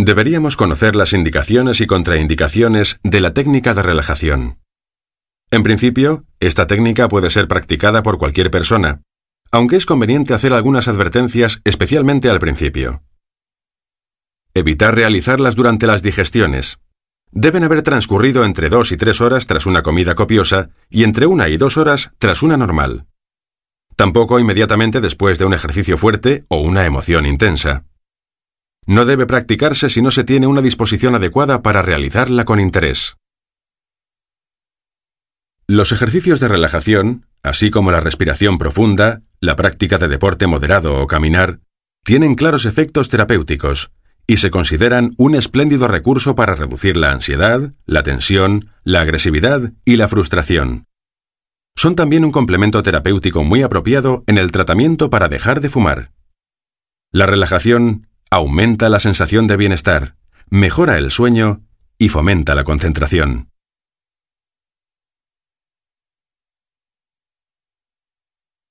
Deberíamos conocer las indicaciones y contraindicaciones de la técnica de relajación. En principio, esta técnica puede ser practicada por cualquier persona, aunque es conveniente hacer algunas advertencias especialmente al principio. Evitar realizarlas durante las digestiones. Deben haber transcurrido entre 2 y 3 horas tras una comida copiosa y entre 1 y 2 horas tras una normal. Tampoco inmediatamente después de un ejercicio fuerte o una emoción intensa. No debe practicarse si no se tiene una disposición adecuada para realizarla con interés. Los ejercicios de relajación, así como la respiración profunda, la práctica de deporte moderado o caminar, tienen claros efectos terapéuticos y se consideran un espléndido recurso para reducir la ansiedad, la tensión, la agresividad y la frustración. Son también un complemento terapéutico muy apropiado en el tratamiento para dejar de fumar. La relajación aumenta la sensación de bienestar, mejora el sueño y fomenta la concentración.